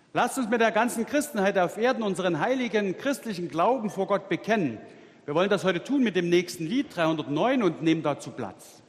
Lasst uns mit der ganzen Christenheit auf Erden unseren heiligen christlichen Glauben vor Gott bekennen. Wir wollen das heute tun mit dem nächsten Lied 309 und nehmen dazu Platz.